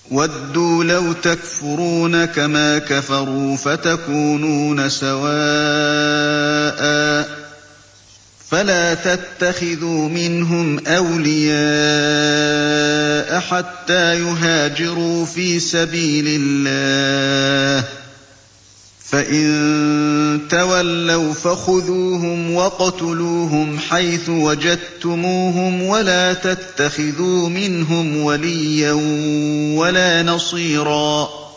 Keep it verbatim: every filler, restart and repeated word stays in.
وَدُّوا لَوْ تَكْفُرُونَ كَمَا كَفَرُوا فَتَكُونُونَ سَوَاءً ۖ فَلَا تَتَّخِذُوا مِنْهُمْ أَوْلِيَاءَ حَتَّىٰ يُهَاجِرُوا فِي سَبِيلِ اللَّهِ ۚ فَإِن تَوَلَّوْا فَخُذُوهُمْ وَاقْتُلُوهُمْ حَيْثُ وَجَدتُّمُوهُمْ وَلَا تَتَّخِذُوا مِنْهُمْ وَلِيًّا وَلَا نَصِيرًا